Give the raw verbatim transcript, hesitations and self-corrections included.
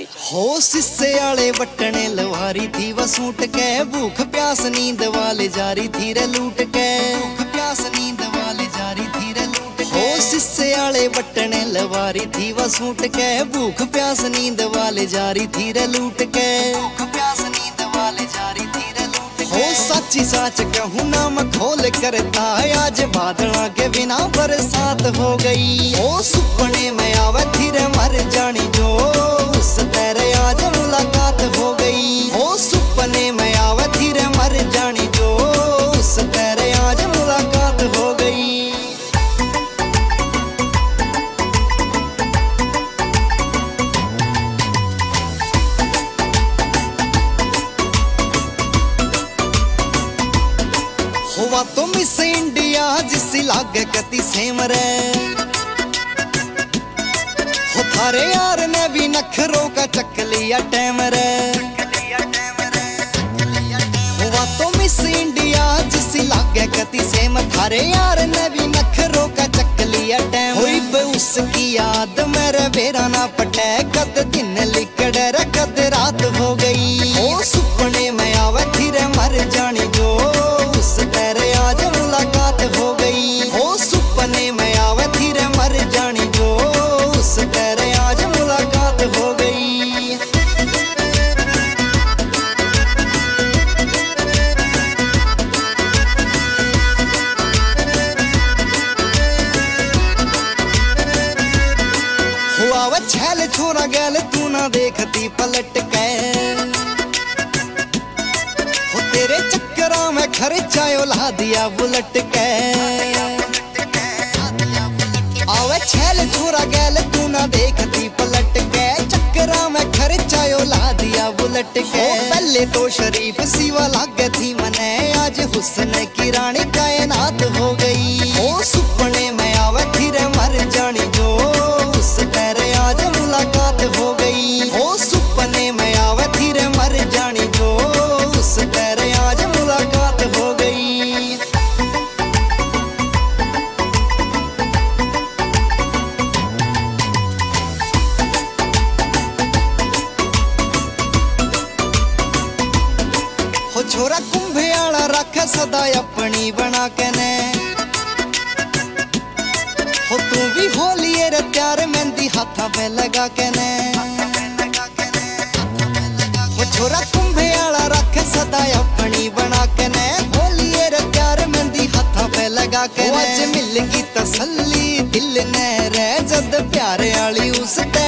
हो सिस्से आले बटने लवारी थी वह सूट के, भूख प्यास नींद वाले जारी थी रे लूट के, भूख प्यास नींद वाले जारी थी रे लूट के। हो सिस्से आले बटने लवारी थी वह सूट के, भूख प्यास नींद वाले जारी थी रे लूट के, भूख प्यास नींद वाले जारी थी रे लूट के। हो सच्ची साच कहूँ ना मैं खोल करता, आज बादलों के बिना बरसात हो गई। ओ सुपने में आवे थी रे मर जानी जो, उस तेरे आज मुलाकात हो गई। ओ सुपने में आवे थी रे मर जानी जो, उस तेरे आज मुलाकात हो गई। हुआ तो मिस इंडिया जिसी लागे कति सेम रे, हो थारे यार ने भी नखरों का चक लिया टैम रे। हुआ तो मिस इंडिया जिसी लागे कति सेम, थारे यार ने भी नखरों का चक लिया टैम। हुई बे उसकी याद मेरे बेरा ना पटे, कद दिन लिकड़े रे कद रात हो गई। ओ सुपने में आवे थी रे मर जानी जो, उस तेरे आज मुलाकात हो गई। ओ सुपने में आवे थी रे मर जानी जो, उस तेरे आज मुलाकात हो गई। हुआ वे छैल छोरा गैल तू ना देखती पलट के, हो तेरे चक्करा में खर्चायो ला दिया बुलट के। आवे छैल छोरा गैल तू ना देखती पलट के, चक्करा में खर्चायो ला दिया बुलट के। पहले तो शरीफ सीवा लागे थी मने, आज हुस्न की रानी कायनात हो गई। ओ सुपने में आवे थी रे मर जानी जो, उस तेरे आज मुलाकात हो गई। ओ सुपने में आवे थी रे मर जानी जो, उस तेरे आज मुलाकात हो गई। हो छोरा कुंभे आला रख सदा अपनी बना के ने, हो तू भी होलिए रे त्यार मेहंदी हाथा पे लगा के ने। हो छोरा कुंभे आला रख सदा अपनी बना के ने, होलिए रे त्यार मेहंदी हाथा पे लगा के ने। आज मिल गई तसल्ली दिल ने रे, जद प्यारे आली उस